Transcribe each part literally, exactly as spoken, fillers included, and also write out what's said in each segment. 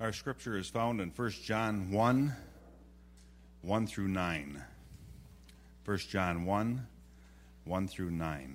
Our scripture is found in First John one, one through nine. First John one, one through nine.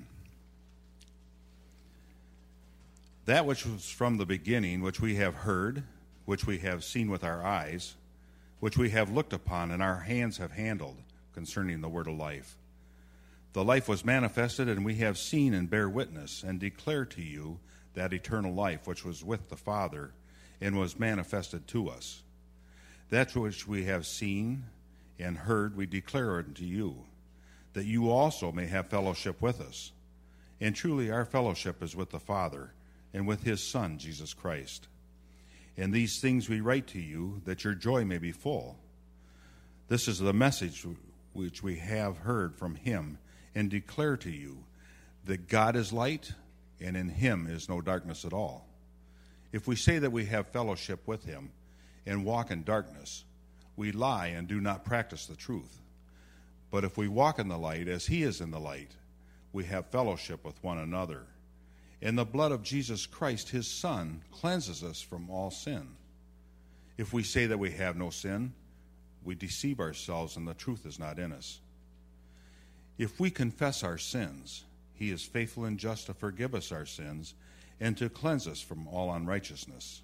That which was from the beginning, which we have heard, which we have seen with our eyes, which we have looked upon and our hands have handled, concerning the word of life. The life was manifested, and we have seen and bear witness, and declare to you that eternal life which was with the Father, and was manifested to us. That which we have seen and heard we declare unto you, that you also may have fellowship with us. And truly our fellowship is with the Father, and with his Son, Jesus Christ. And these things we write to you, that your joy may be full. This is the message which we have heard from him, and declare to you, that God is light, and in him is no darkness at all. If we say that we have fellowship with him, and walk in darkness, we lie and do not practice the truth. But if we walk in the light, as he is in the light, we have fellowship with one another. And the blood of Jesus Christ, his Son, cleanses us from all sin. If we say that we have no sin, we deceive ourselves, and the truth is not in us. If we confess our sins, he is faithful and just to forgive us our sins, and to cleanse us from all unrighteousness.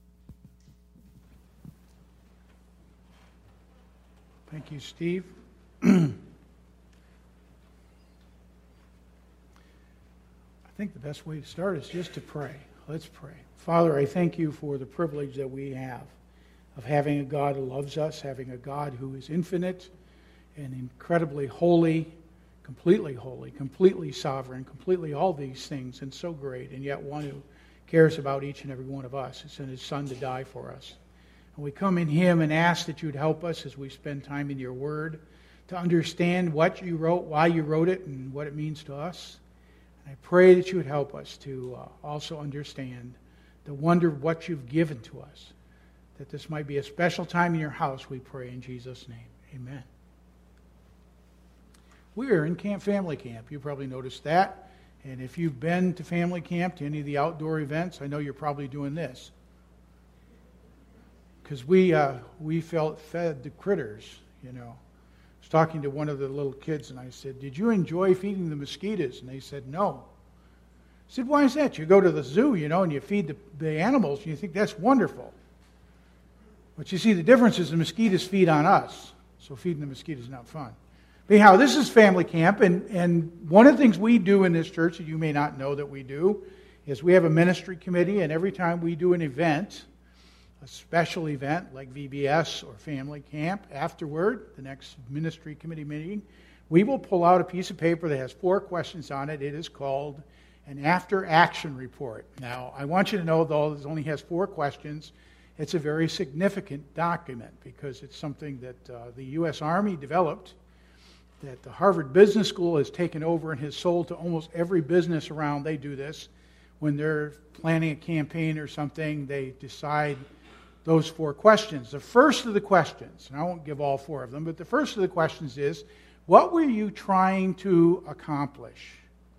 Thank you, Steve. I think the best way to start is just to pray. Let's pray. Father, I thank you for the privilege that we have of having a God who loves us, having a God who is infinite and incredibly holy, completely holy, completely sovereign, completely all these things, and so great, and yet one who cares about each and every one of us. He sent his Son to die for us. And we come in him and ask that you'd help us as we spend time in your word to understand what you wrote, why you wrote it, and what it means to us. And I pray that you would help us to uh, also understand the wonder of what you've given to us, that this might be a special time in your house, we pray in Jesus' name. Amen. We are in Camp Family Camp. You probably noticed that. And if you've been to Family Camp, to any of the outdoor events, I know you're probably doing this. Because we uh, we felt fed the critters, you know. I was talking to one of the little kids, and I said, did you enjoy feeding the mosquitoes? And they said, no. I said, why is that? You go to the zoo, you know, and you feed the, the animals, and you think that's wonderful. But you see, the difference is the mosquitoes feed on us. So feeding the mosquitoes is not fun. Anyhow, this is Family Camp, and, and one of the things we do in this church that you may not know that we do is we have a ministry committee, and every time we do an event, a special event like V B S or Family Camp, afterward, the next ministry committee meeting, we will pull out a piece of paper that has four questions on it. It is called an after action report. Now, I want you to know, though, it only has four questions. It's a very significant document because it's something that uh, the U S Army developed, that the Harvard Business School has taken over and has sold to almost every business around. They do this. When they're planning a campaign or something, they decide those four questions. The first of the questions, and I won't give all four of them, but the first of the questions is, what were you trying to accomplish?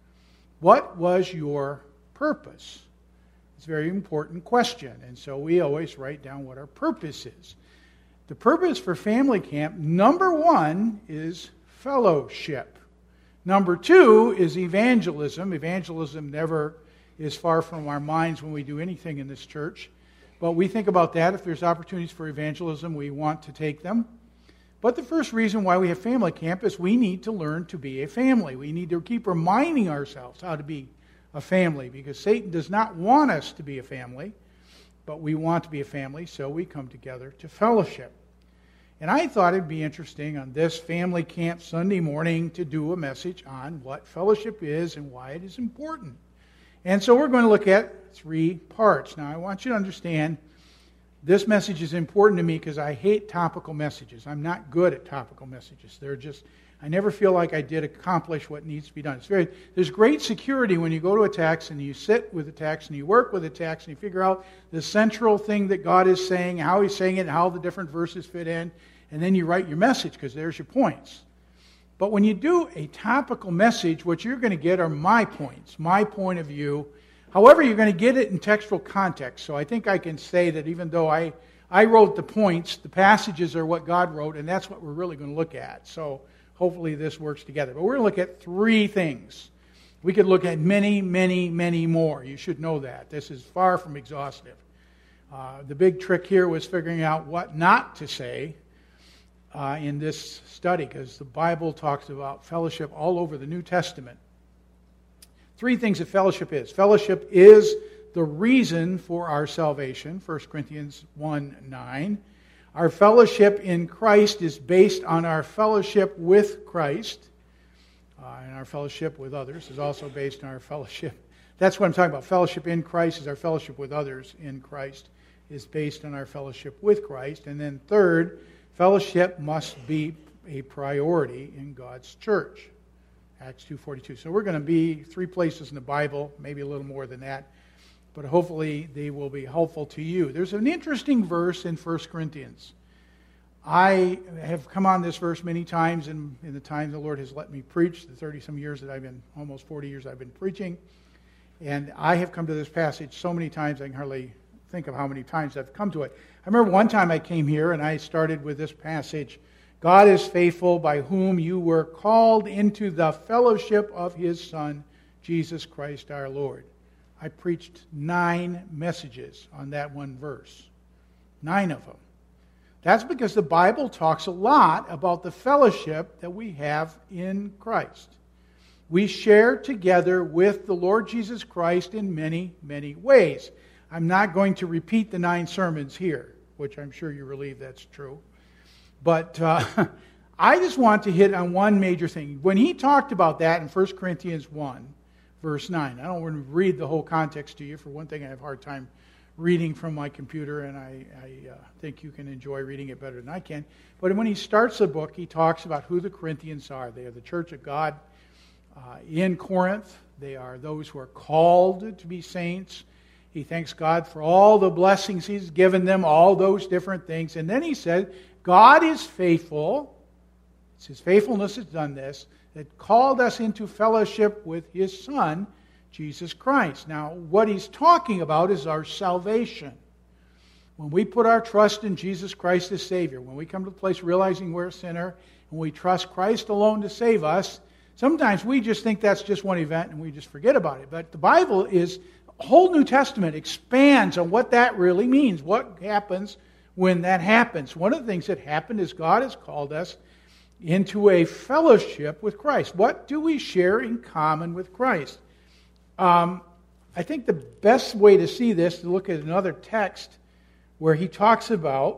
What was your purpose? It's a very important question, and so we always write down what our purpose is. The purpose for Family Camp, number one, is fellowship. Number two is evangelism. Evangelism never is far from our minds when we do anything in this church. But we think about that. If there's opportunities for evangelism, we want to take them. But the first reason why we have Family Camp is we need to learn to be a family. We need to keep reminding ourselves how to be a family, because Satan does not want us to be a family, but we want to be a family, so we come together to fellowship. And I thought it'd be interesting on this Family Camp Sunday morning to do a message on what fellowship is and why it is important. And so we're going to look at three parts. Now, I want you to understand this message is important to me because I hate topical messages. I'm not good at topical messages. They're just, I never feel like I did accomplish what needs to be done. It's very, there's great security when you go to a text and you sit with the text and you work with the text and you figure out the central thing that God is saying, how He's saying it, and how the different verses fit in. And then you write your message because there's your points. But when you do a topical message, what you're going to get are my points, my point of view. However, you're going to get it in textual context. So I think I can say that even though I I wrote the points. The passages are what God wrote, and that's what we're really going to look at. So hopefully this works together. But we're going to look at three things. We could look at many, many, many more. You should know that. This is far from exhaustive. Uh, the big trick here was figuring out what not to say uh, in this study, because the Bible talks about fellowship all over the New Testament. Three things that fellowship is. Fellowship is the reason for our salvation, First Corinthians one nine. Our fellowship in Christ is based on our fellowship with Christ. Uh, and our fellowship with others is also based on our fellowship. That's what I'm talking about. Fellowship in Christ is our fellowship with others in Christ, is based on our fellowship with Christ. And then third, fellowship must be a priority in God's church. Acts two forty-two. So we're going to be three places in the Bible, maybe a little more than that, but hopefully they will be helpful to you. There's an interesting verse in First Corinthians. I have come on this verse many times in, in the time the Lord has let me preach, the thirty-some years that I've been, almost forty years I've been preaching. And I have come to this passage so many times I can hardly think of how many times I've come to it. I remember one time I came here and I started with this passage, God is faithful, by whom you were called into the fellowship of His Son, Jesus Christ our Lord. I preached nine messages on that one verse. Nine of them. That's because the Bible talks a lot about the fellowship that we have in Christ. We share together with the Lord Jesus Christ in many, many ways. I'm not going to repeat the nine sermons here, which I'm sure you're relieved that's true. But uh, I just want to hit on one major thing. When he talked about that in First Corinthians one, verse nine, I don't want to read the whole context to you. For one thing, I have a hard time reading from my computer, and I, I uh, think you can enjoy reading it better than I can. But when he starts the book, he talks about who the Corinthians are. They are the church of God uh, in Corinth. They are those who are called to be saints. He thanks God for all the blessings He's given them, all those different things. And then he said, God is faithful. It's His faithfulness that's done this, that called us into fellowship with His Son, Jesus Christ. Now, what he's talking about is our salvation. When we put our trust in Jesus Christ as Savior, when we come to the place realizing we're a sinner, and we trust Christ alone to save us, sometimes we just think that's just one event and we just forget about it. But the Bible is, the whole New Testament expands on what that really means, what happens when that happens. One of the things that happened is God has called us into a fellowship with Christ. What do we share in common with Christ? Um, I think the best way to see this is to look at another text where he talks about,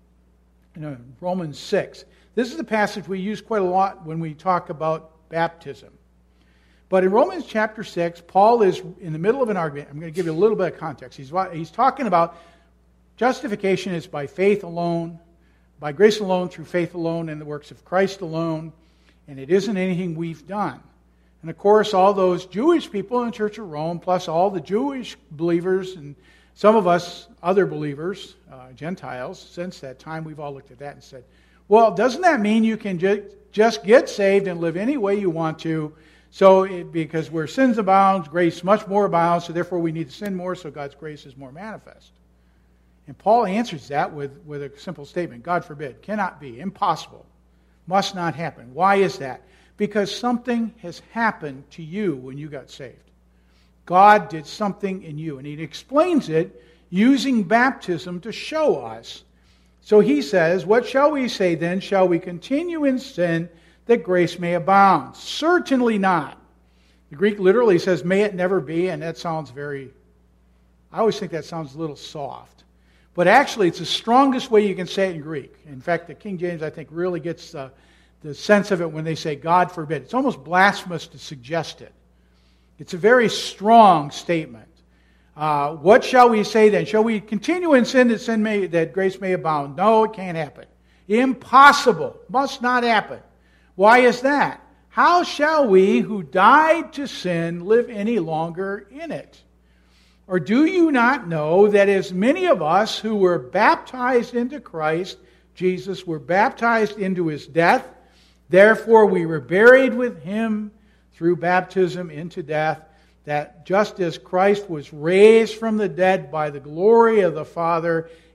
you know, Romans six. This is a passage we use quite a lot when we talk about baptism. But in Romans chapter six, Paul is in the middle of an argument. I'm going to give you a little bit of context. He's, he's talking about justification is by faith alone, by grace alone, through faith alone, and the works of Christ alone, and it isn't anything we've done. And of course, all those Jewish people in the Church of Rome, plus all the Jewish believers, and some of us other believers, uh, Gentiles, since that time, we've all looked at that and said, well, doesn't that mean you can ju- just get saved and live any way you want to? So, it, because where sins abound, grace much more abounds, so therefore we need to sin more, so God's grace is more manifest. And Paul answers that with, with a simple statement. God forbid. Cannot be. Impossible. Must not happen. Why is that? Because something has happened to you when you got saved. God did something in you. And he explains it using baptism to show us. So he says, what shall we say then? Shall we continue in sin that grace may abound? Certainly not. The Greek literally says, may it never be. And that sounds very, I always think that sounds a little soft. But actually, it's the strongest way you can say it in Greek. In fact, the King James, I think, really gets the, the sense of it when they say, God forbid. It's almost blasphemous to suggest it. It's a very strong statement. Uh, what shall we say then? Shall we continue in sin that sin may, that grace may abound? No, it can't happen. Impossible. Must not happen. Why is that? How shall we who died to sin live any longer in it? Or do you not know that as many of us who were baptized into Christ, Jesus, were baptized into His death, therefore we were buried with Him through baptism into death, that just as Christ was raised from the dead by the glory of the Father,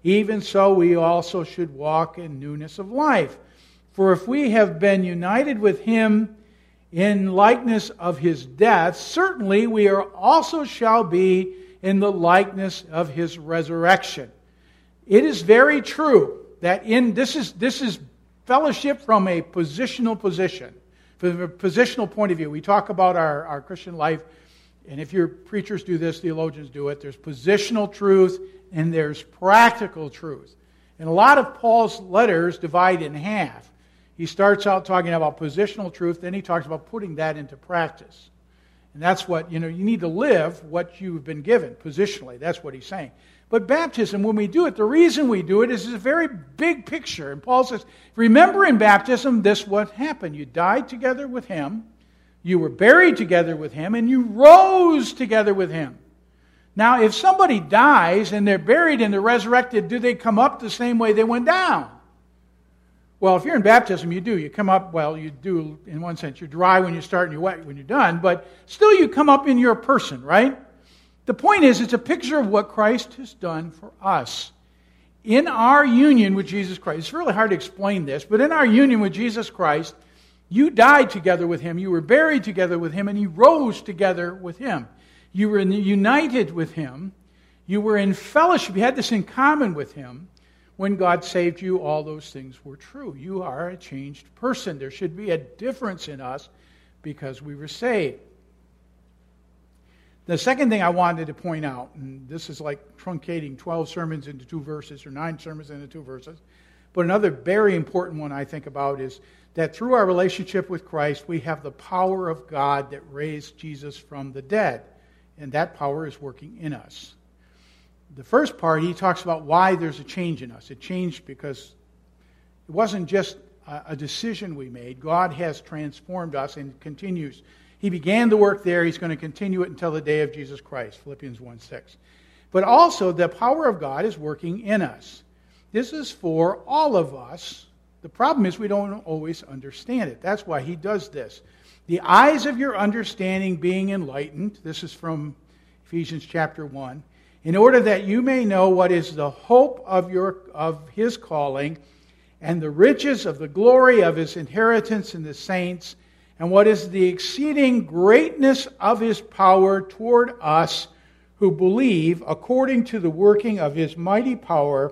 even so we also should walk in newness of life. For if we have been united with him in likeness of his death, certainly we are also shall be in the likeness of his resurrection. It is very true that in this is this is fellowship from a positional position, from a positional point of view. We talk about our, our Christian life, and if your preachers do this, theologians do it. There's positional truth and there's practical truth. And a lot of Paul's letters divide in half. He starts out talking about positional truth, then he talks about putting that into practice. And that's what, you know, you need to live what you've been given positionally. That's what he's saying. But baptism, when we do it, the reason we do it is a very big picture. And Paul says, remember in baptism, this what happened. You died together with him, you were buried together with him, and you rose together with him. Now, if somebody dies and they're buried and they're resurrected, do they come up the same way they went down? Well, if you're in baptism, you do. You come up, well, you do in one sense. You're dry when you start and you're wet when you're done, but still you come up in your person, right? The point is, it's a picture of what Christ has done for us. In our union with Jesus Christ, it's really hard to explain this, but in our union with Jesus Christ, you died together with him, you were buried together with him, and you rose together with him. You were united with him. You were in fellowship. You had this in common with him. When God saved you, all those things were true. You are a changed person. There should be a difference in us because we were saved. The second thing I wanted to point out, and this is like truncating twelve sermons into two verses or nine sermons into two verses, but another very important one I think about is that through our relationship with Christ, we have the power of God that raised Jesus from the dead. And that power is working in us. The first part, he talks about why there's a change in us. It changed because it wasn't just a decision we made. God has transformed us and continues. He began the work there. He's going to continue it until the day of Jesus Christ, Philippians one six. But also, the power of God is working in us. This is for all of us. The problem is we don't always understand it. That's why he does this. The eyes of your understanding being enlightened, this is from Ephesians chapter one, in order that you may know what is the hope of your of his calling, and the riches of the glory of his inheritance in the saints, and what is the exceeding greatness of his power toward us who believe, according to the working of his mighty power,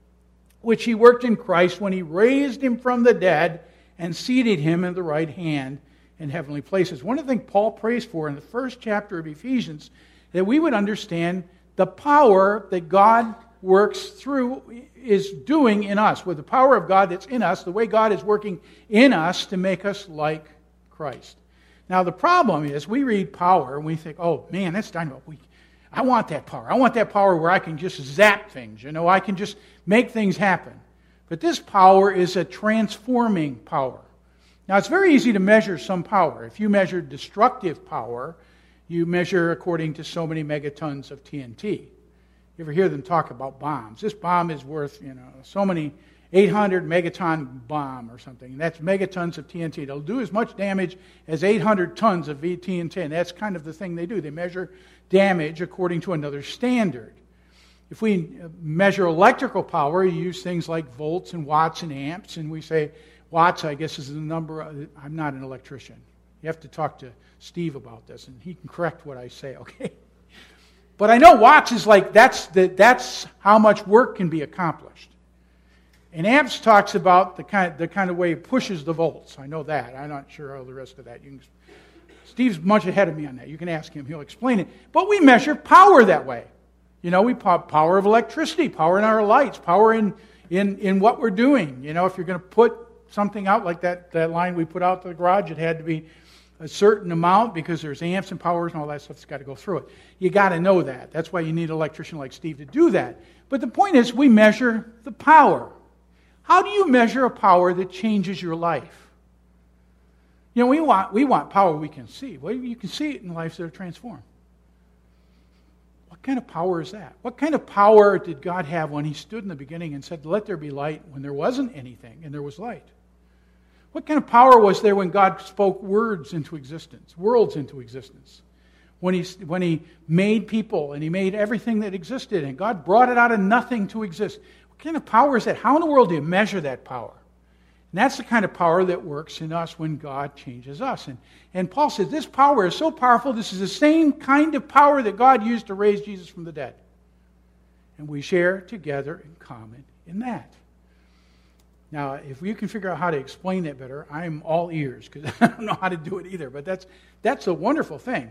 which he worked in Christ when he raised him from the dead and seated him in the right hand in heavenly places. One of the things Paul prays for in the first chapter of Ephesians, that we would understand the power that God works through, is doing in us. With the power of God that's in us, the way God is working in us to make us like Christ. Now the problem is, we read power and we think, oh man, that's dynamite. We, I want that power. I want that power where I can just zap things. You know, I can just make things happen. But this power is a transforming power. Now, it's very easy to measure some power. If you measure destructive power, you measure according to so many megatons of T N T. You ever hear them talk about bombs? This bomb is worth, you know, so many eight hundred megaton bomb or something. And that's megatons of T N T. It'll do as much damage as eight hundred tons of T N T. And that's kind of the thing they do. They measure damage according to another standard. If we measure electrical power, you use things like volts and watts and amps, and we say, watts, I guess, is the number. Of, I'm not an electrician. You have to talk to Steve about this, and he can correct what I say, okay? But I know watts is like, that's the, that's how much work can be accomplished. And amps talks about the kind, the kind of way it pushes the volts. I know that. I'm not sure all the rest of that. You can, Steve's much ahead of me on that. You can ask him. He'll explain it. But we measure power that way. You know, we put power of electricity, power in our lights, power in, in, in what we're doing. You know, if you're going to put something out like that, that line we put out to the garage, it had to be a certain amount because there's amps and powers and all that stuff that's got to go through it. You got to know that. That's why you need an electrician like Steve to do that. But the point is, we measure the power. How do you measure a power that changes your life? You know, we want we want power we can see. Well, you can see it in lives that are transformed. What kind of power is that? What kind of power did God have when he stood in the beginning and said, let there be light, when there wasn't anything and there was light? What kind of power was there when God spoke words into existence, worlds into existence? When he, when he made people and he made everything that existed, and God brought it out of nothing to exist. What kind of power is that? How in the world do you measure that power? And that's the kind of power that works in us when God changes us. And, and Paul says this power is so powerful, this is the same kind of power that God used to raise Jesus from the dead. And we share together in common in that. Now, if you can figure out how to explain that better, I'm all ears, because I don't know how to do it either. But that's that's a wonderful thing.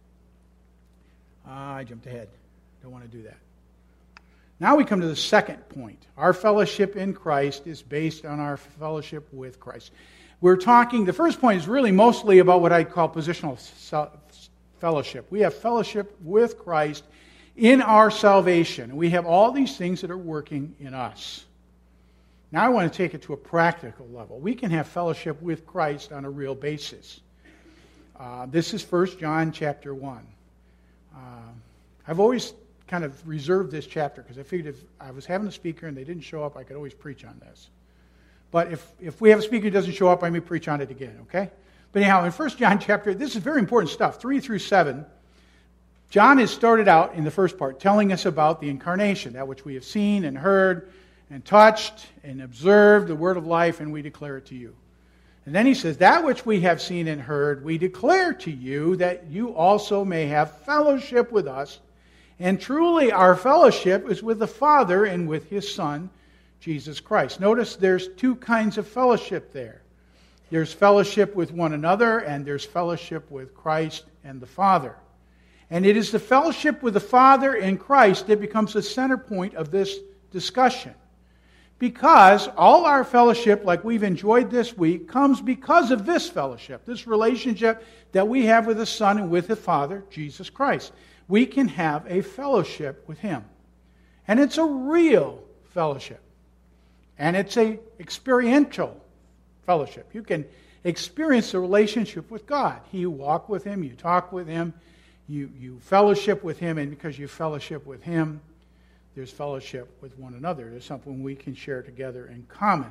Uh, I jumped ahead. Don't want to do that. Now we come to the second point. Our fellowship in Christ is based on our fellowship with Christ. We're talking, the first point is really mostly about what I call positional fellowship. We have fellowship with Christ in our salvation. We have all these things that are working in us. Now I want to take it to a practical level. We can have fellowship with Christ on a real basis. Uh, this is First John chapter one. Uh, I've always kind of reserved this chapter because I figured if I was having a speaker and they didn't show up, I could always preach on this. But if, if we have a speaker who doesn't show up, I may preach on it again, okay? But anyhow, in First John chapter, this is very important stuff, three through seven. John has started out in the first part telling us about the incarnation, that which we have seen and heard and touched and observed, the word of life, and we declare it to you. And then he says, that which we have seen and heard, we declare to you, that you also may have fellowship with us. And truly our fellowship is with the Father and with His Son, Jesus Christ. Notice there's two kinds of fellowship there. There's fellowship with one another, and there's fellowship with Christ and the Father. And it is the fellowship with the Father and Christ that becomes the center point of this discussion. Because all our fellowship, like we've enjoyed this week, comes because of this fellowship, this relationship that we have with the Son and with the Father, Jesus Christ. We can have a fellowship with Him. And it's a real fellowship. And it's a experiential fellowship. You can experience the relationship with God. You walk with Him, you talk with Him, you, you fellowship with Him, and because you fellowship with Him, there's fellowship with one another. There's something we can share together in common.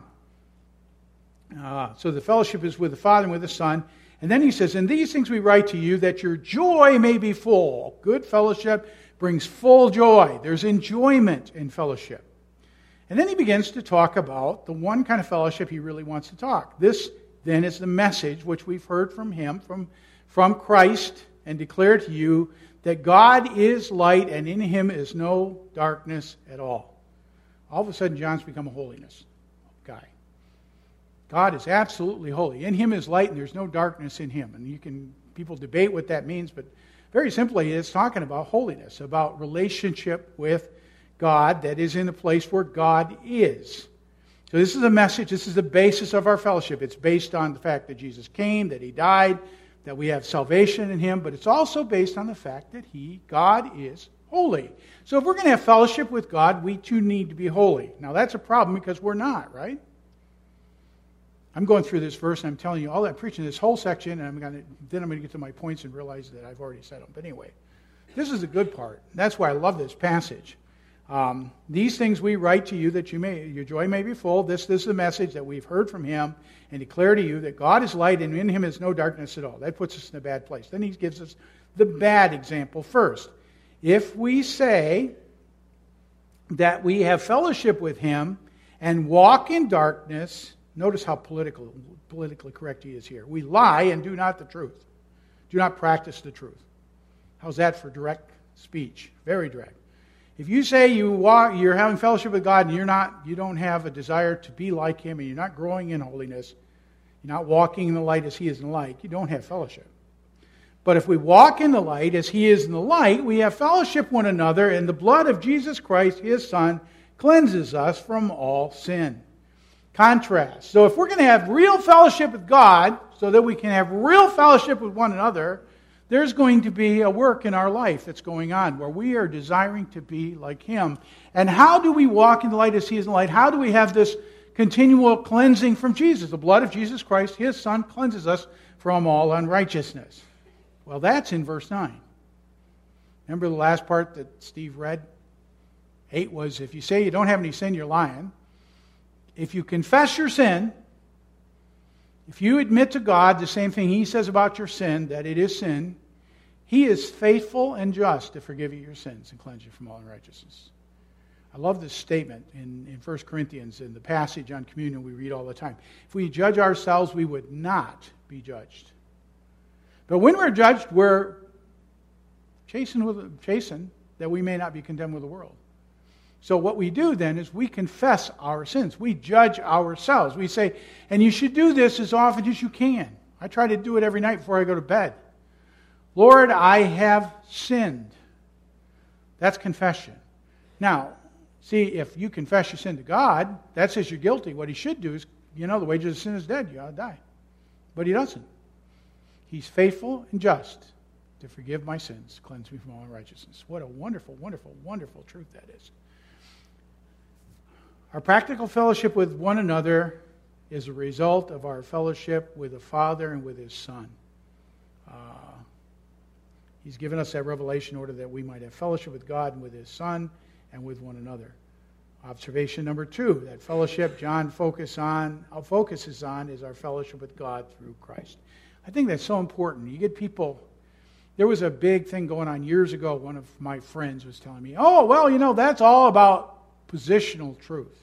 Uh, so the fellowship is with the Father and with the Son. And then he says, and these things we write to you, that your joy may be full. Good fellowship brings full joy. There's enjoyment in fellowship. And then he begins to talk about the one kind of fellowship he really wants to talk. This, then, is the message which we've heard from him, from, from Christ, and declare to you that God is light, and in Him is no darkness at all. All of a sudden, John's become a holiness guy. God is absolutely holy. In Him is light, and there's no darkness in Him. And you can, people debate what that means, but very simply, it's talking about holiness, about relationship with God that is in the place where God is. So this is a message, this is the basis of our fellowship. It's based on the fact that Jesus came, that He died, that we have salvation in Him, but it's also based on the fact that He, God, is holy. So if we're going to have fellowship with God, we too need to be holy. Now that's a problem because we're not, right? I'm going through this verse and I'm telling you all that, I'm preaching this whole section, and I'm going to, then I'm going to get to my points and realize that I've already said them. But anyway, this is the good part. That's why I love this passage. Um, these things we write to you that you may your joy may be full. This, this is the message that we've heard from Him, and declare to you that God is light, and in Him is no darkness at all. That puts us in a bad place. Then he gives us the bad example first. If we say that we have fellowship with Him and walk in darkness, notice how political, politically correct he is here. We lie and do not the truth. Do not practice the truth. How's that for direct speech? Very direct. If you say you walk, you're having fellowship with God and you're not, you don't have a desire to be like Him, and you're not growing in holiness, you're not walking in the light as He is in the light, you don't have fellowship. But if we walk in the light as He is in the light, we have fellowship with one another, and the blood of Jesus Christ, His Son, cleanses us from all sin. Contrast. So if we're going to have real fellowship with God, so that we can have real fellowship with one another, there's going to be a work in our life that's going on where we are desiring to be like Him. And how do we walk in the light as He is in the light? How do we have this continual cleansing from Jesus? The blood of Jesus Christ, His Son, cleanses us from all unrighteousness. Well, that's in verse nine. Remember the last part that Steve read? eight was, if you say you don't have any sin, you're lying. If you confess your sin, if you admit to God the same thing He says about your sin, that it is sin, He is faithful and just to forgive you your sins and cleanse you from all unrighteousness. I love this statement in, in First Corinthians, in the passage on communion we read all the time. If we judge ourselves, we would not be judged. But when we're judged, we're chastened, with, chastened that we may not be condemned with the world. So what we do then is we confess our sins. We judge ourselves. We say, and you should do this as often as you can. I try to do it every night before I go to bed. Lord, I have sinned. That's confession. Now, see, if you confess your sin to God, that says you're guilty. What he should do is, you know, the wages of sin is dead. You ought to die. But he doesn't. He's faithful and just to forgive my sins, cleanse me from all unrighteousness. What a wonderful, wonderful, wonderful truth that is. Our practical fellowship with one another is a result of our fellowship with the Father and with His Son. Uh, he's given us that revelation in order that we might have fellowship with God and with His Son and with one another. Observation number two, that fellowship John focus on, focuses on is our fellowship with God through Christ. I think that's so important. You get people, there was a big thing going on years ago. One of my friends was telling me, oh, well, you know, that's all about positional truth.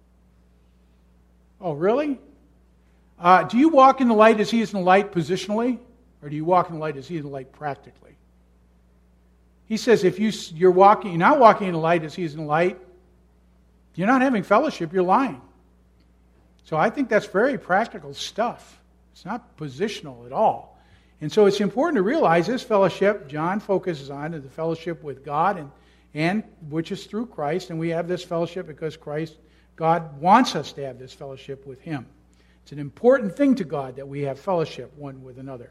Oh, really? Uh, do you walk in the light as He is in the light positionally? Or do you walk in the light as He is in the light practically? He says if you, you're walking, you're not walking in the light as He is in the light, you're not having fellowship, you're lying. So I think that's very practical stuff. It's not positional at all. And so it's important to realize this fellowship John focuses on is the fellowship with God, and, and which is through Christ. And we have this fellowship because Christ, God wants us to have this fellowship with Him. It's an important thing to God that we have fellowship one with another.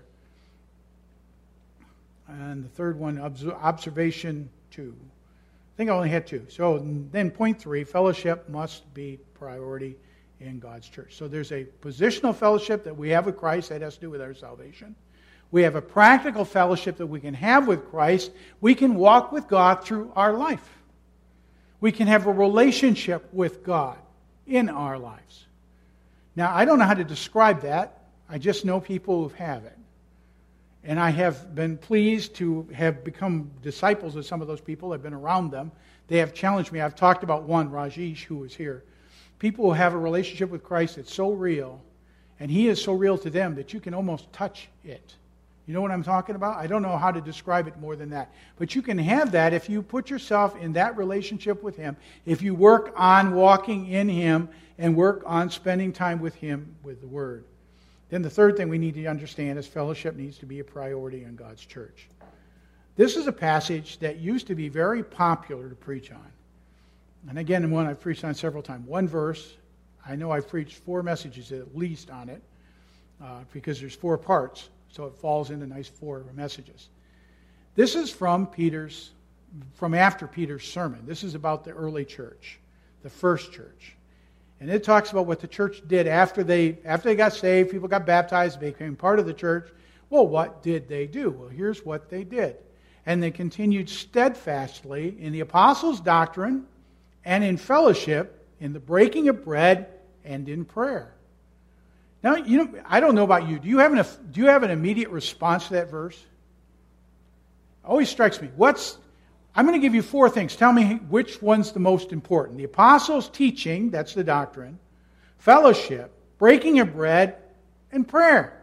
And the third one, observation two. I think I only had two. So then point three, fellowship must be priority in God's church. So there's a positional fellowship that we have with Christ that has to do with our salvation. We have a practical fellowship that we can have with Christ. We can walk with God through our life. We can have a relationship with God in our lives. Now, I don't know how to describe that. I just know people who have it. And I have been pleased to have become disciples of some of those people. I've been around them. They have challenged me. I've talked about one, Rajesh, who was here. People who have a relationship with Christ that's so real, and He is so real to them that you can almost touch it. You know what I'm talking about? I don't know how to describe it more than that. But you can have that if you put yourself in that relationship with Him, if you work on walking in Him and work on spending time with Him with the Word. Then the third thing we need to understand is fellowship needs to be a priority in God's church. This is a passage that used to be very popular to preach on. And again, one I've preached on several times. One verse, I know I've preached four messages at least on it, uh, because there's four parts, so it falls into nice four messages. This is from Peter's, from after Peter's sermon. This is about the early church, the first church. And it talks about what the church did after they after they got saved, people got baptized, they became part of the church. Well, what did they do? Well, here's what they did. And they continued steadfastly in the apostles' doctrine and in fellowship, in the breaking of bread and in prayer. Now, you know, I don't know about you. Do you have an do you have an immediate response to that verse? It always strikes me. What's I'm going to give you four things. Tell me which one's the most important. The apostles' teaching, that's the doctrine, fellowship, breaking of bread, and prayer.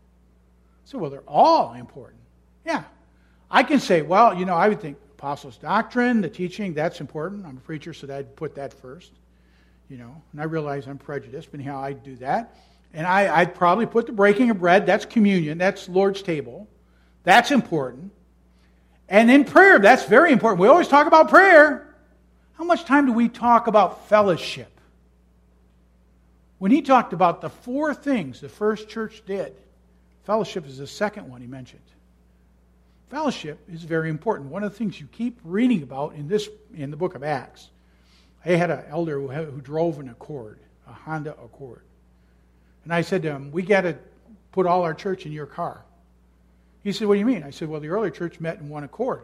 So, well, they're all important. Yeah. I can say, well, you know, I would think apostles' doctrine, the teaching, that's important. I'm a preacher, so I'd put that first. You know, and I realize I'm prejudiced, but anyhow, I'd do that. And I, I'd probably put the breaking of bread, that's communion, that's Lord's table. That's important. And then prayer, that's very important. We always talk about prayer. How much time do we talk about fellowship? When he talked about the four things the first church did, fellowship is the second one he mentioned. Fellowship is very important. One of the things you keep reading about in this in the book of Acts. I had an elder who, who drove an Accord, a Honda Accord. And I said to him, we got to put all our church in your car. He said, what do you mean? I said, well, the early church met in one accord.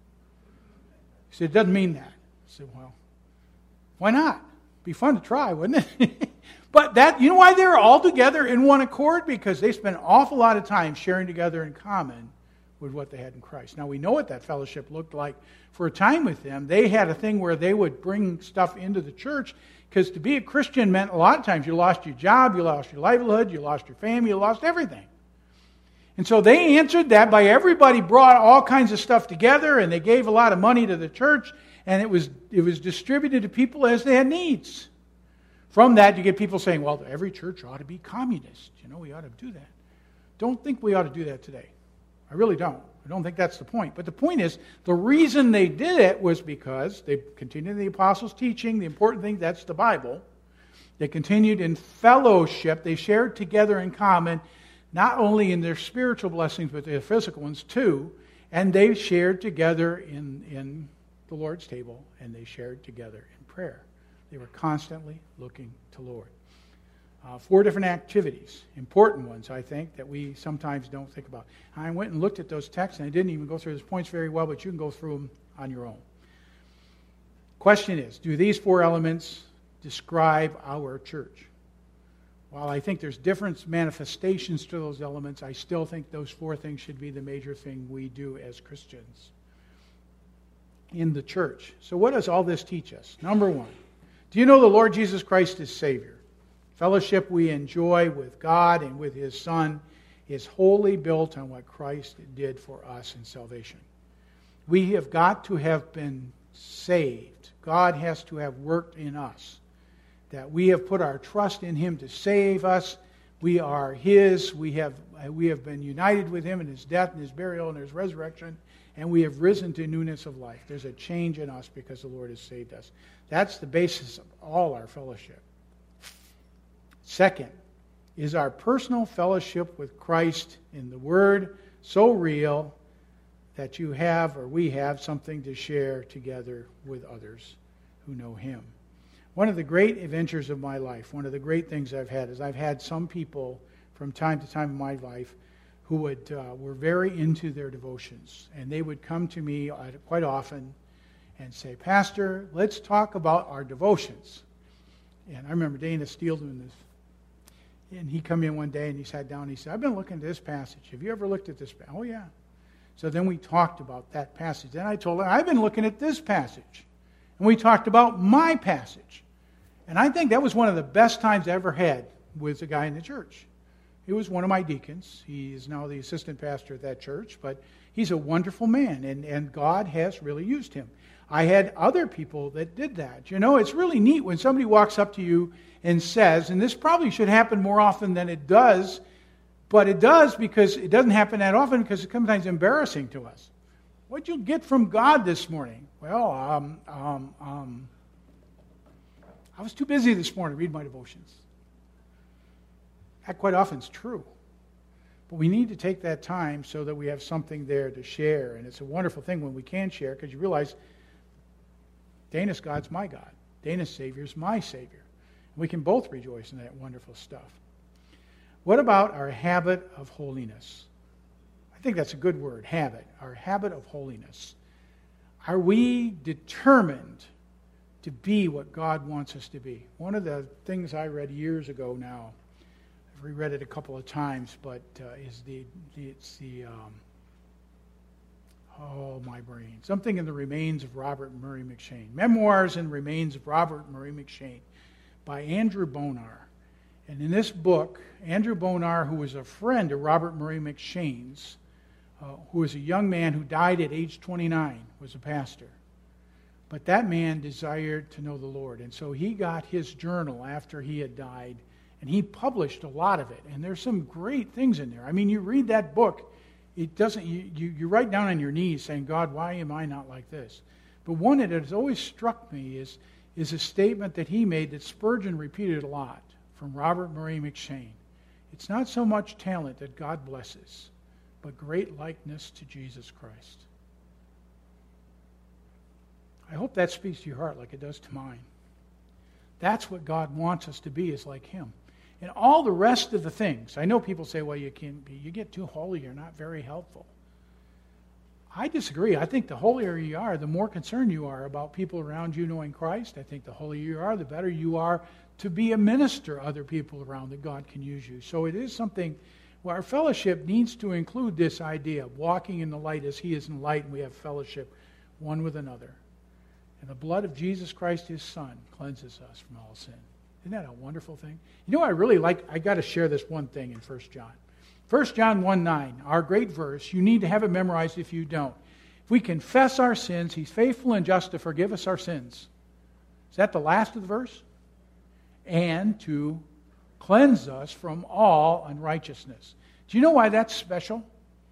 He said, it doesn't mean that. I said, well, why not? It'd be fun to try, wouldn't it? But that, you know why they're all together in one accord? Because they spent an awful lot of time sharing together in common with what they had in Christ. Now, we know what that fellowship looked like for a time with them. They had a thing where they would bring stuff into the church, because to be a Christian meant a lot of times you lost your job, you lost your livelihood, you lost your family, you lost everything. And so they answered that by everybody brought all kinds of stuff together, and they gave a lot of money to the church, and it was it was distributed to people as they had needs. From that, you get people saying, well, every church ought to be communist. You know, we ought to do that. Don't think we ought to do that today. I really don't. I don't think that's the point. But the point is, the reason they did it was because they continued the apostles' teaching. The important thing, that's the Bible. They continued in fellowship. They shared together in common, not only in their spiritual blessings, but their physical ones too. And they shared together in, in the Lord's table, and they shared together in prayer. They were constantly looking to Lord. Uh, four different activities, important ones, I think, that we sometimes don't think about. I went and looked at those texts, and I didn't even go through those points very well, but you can go through them on your own. Question is, do these four elements describe our church? While I think there's different manifestations to those elements, I still think those four things should be the major thing we do as Christians in the church. So what does all this teach us? Number one, do you know the Lord Jesus Christ is Savior? Fellowship we enjoy with God and with His Son is wholly built on what Christ did for us in salvation. We have got to have been saved. God has to have worked in us. That we have put our trust in Him to save us. We are His. We have, we have been united with Him in His death and His burial and His resurrection. And we have risen to newness of life. There's a change in us because the Lord has saved us. That's the basis of all our fellowship. Second, is our personal fellowship with Christ in the Word so real that you have, or we have, something to share together with others who know Him? One of the great adventures of my life, one of the great things I've had, is I've had some people from time to time in my life who would uh, were very into their devotions. And they would come to me quite often and say, Pastor, let's talk about our devotions. And I remember Dana Steele doing this. And he come in one day and he sat down and he said, I've been looking at this passage. Have you ever looked at this passage? Oh, yeah. So then we talked about that passage. Then I told him, I've been looking at this passage. And we talked about my passage. And I think that was one of the best times I ever had with a guy in the church. He was one of my deacons. He is now the assistant pastor at that church. But he's a wonderful man. And, and God has really used him. I had other people that did that. You know, it's really neat when somebody walks up to you and says, and this probably should happen more often than it does, but it does because it doesn't happen that often because it's sometimes embarrassing to us. What'd you get from God this morning? Well, um, um, um, I was too busy this morning to read my devotions. That quite often is true. But we need to take that time so that we have something there to share. And it's a wonderful thing when we can share, because you realize Dana's God's my God. Dana's Savior's my Savior. We can both rejoice in that wonderful stuff. What about our habit of holiness? I think that's a good word, habit. Our habit of holiness. Are we determined to be what God wants us to be? One of the things I read years ago now, I've reread it a couple of times, but uh, is the, the it's the um, oh my brain something in the Remains of Robert Murray M'Cheyne, Memoirs and Remains of Robert Murray M'Cheyne by Andrew Bonar. And in this book, Andrew Bonar, who was a friend of Robert Murray M'Cheyne's, uh, who was a young man who died at age twenty-nine, was a pastor. But that man desired to know the Lord. And so he got his journal after he had died, and he published a lot of it. And there's some great things in there. I mean, you read that book, it doesn't. You, you, you write down on your knees saying, God, why am I not like this? But one that has always struck me is, is a statement that he made that Spurgeon repeated a lot from Robert Murray M'Cheyne. It's not so much talent that God blesses, but great likeness to Jesus Christ. I hope that speaks to your heart like it does to mine. That's what God wants us to be, is like Him. And all the rest of the things, I know people say, well, you can't be, you get too holy, you're not very helpful. I disagree. I think the holier you are, the more concerned you are about people around you knowing Christ. I think the holier you are, the better you are to be a minister to other people around that God can use you. So it is something Well, our fellowship needs to include this idea of walking in the light as He is in the light, and we have fellowship one with another. And the blood of Jesus Christ, His Son, cleanses us from all sin. Isn't that a wonderful thing? You know, I really like, I got to share this one thing in First John. First John one nine, our great verse. You need to have it memorized if you don't. If we confess our sins, He's faithful and just to forgive us our sins. Is that the last of the verse? And to cleanse us from all unrighteousness. Do you know why that's special?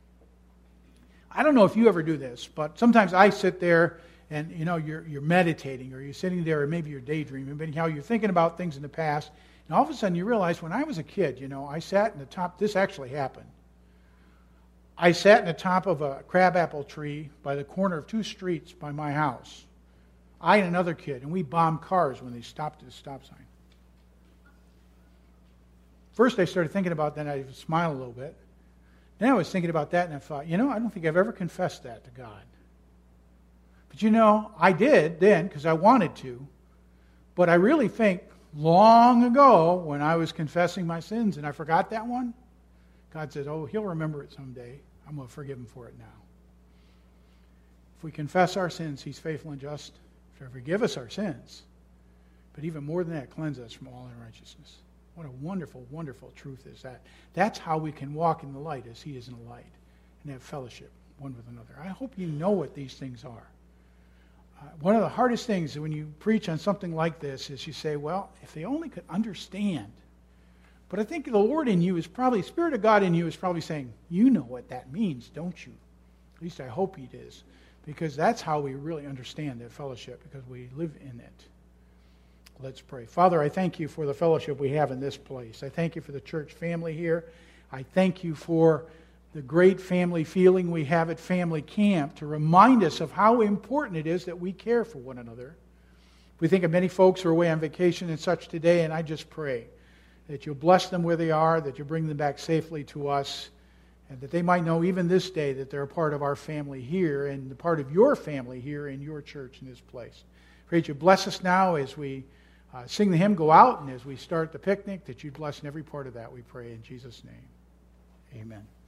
I don't know if you ever do this, but sometimes I sit there and, you know, you're you're meditating, or you're sitting there, or maybe you're daydreaming, but anyhow, you're thinking about things in the past, and all of a sudden you realize, when I was a kid, you know, I sat in the top, this actually happened. I sat in the top of a crabapple tree by the corner of two streets by my house. I and another kid, and we bombed cars when they stopped at the stop sign. First I started thinking about that, and I smiled a little bit. Then I was thinking about that, and I thought, you know, I don't think I've ever confessed that to God. But you know, I did then, because I wanted to. But I really think long ago, when I was confessing my sins and I forgot that one, God said, oh, He'll remember it someday. I'm going to forgive Him for it now. If we confess our sins, He's faithful and just to forgive us our sins. But even more than that, cleanse us from all unrighteousness. What a wonderful, wonderful truth is that. That's how we can walk in the light as He is in the light, and have fellowship one with another. I hope you know what these things are. Uh, one of the hardest things when you preach on something like this is you say, well, if they only could understand. But I think the Lord in you is probably, Spirit of God in you is probably saying, you know what that means, don't you? At least I hope He does. Because that's how we really understand that fellowship, because we live in it. Let's pray. Father, I thank You for the fellowship we have in this place. I thank You for the church family here. I thank You for the great family feeling we have at family camp to remind us of how important it is that we care for one another. We think of many folks who are away on vacation and such today, and I just pray that You'll bless them where they are, that You'll bring them back safely to us, and that they might know even this day that they're a part of our family here and a part of Your family here in Your church in this place. Pray that You bless us now as we uh, sing the hymn, go out, and as we start the picnic, that You bless in every part of that, we pray in Jesus' name. Amen.